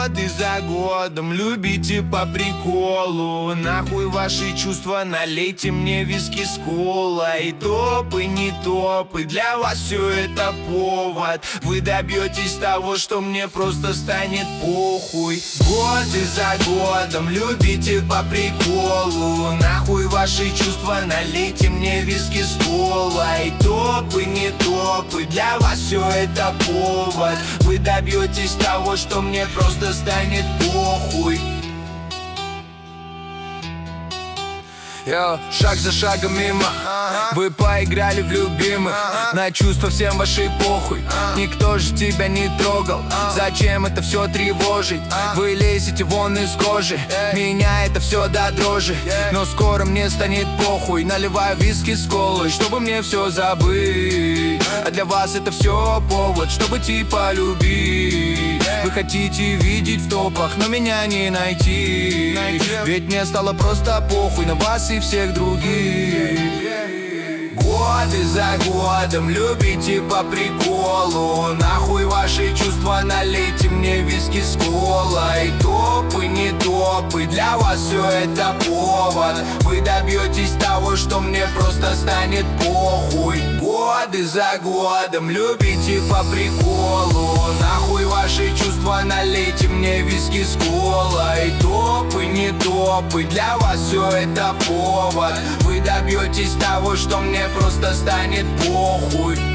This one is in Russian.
годы за годом любите по приколу. Нахуй ваши чувства, налейте мне виски с колой. Топы, не топы, для вас все это повод. Вы добьетесь того, что мне просто станет похуй. Годы за годом любите по приколу. Нахуй ваши чувства, налейте мне виски с колой. Топы, не топы, для вас все это повод. Вы добьетесь того, что мне просто станет похуй. Шаг за шагом мимо. Вы поиграли в любимых. На чувства всем ваши похуй. Никто же тебя не трогал. Зачем это все тревожить? Вы лезете вон из кожи. Меня это все до дрожи. Но скоро мне станет похуй. Наливаю виски с колой, чтобы мне все забыть. А для вас это все повод, чтобы типа любить. Вы хотите видеть в топах, но меня не найти. Ведь мне стало просто похуй на вас и всех других. Годы за годом любите по приколу. Нахуй ваши чувства, налейте мне виски с колой. Топы, не топы, для вас все это повод. Вы добьетесь того, что мне просто станет похуй. Годы за годом любите по приколу. Нахуй ваши чувства, налейте мне виски с колой. Топы, не топы, для вас все это повод. Вы добьетесь того, что мне просто станет похуй.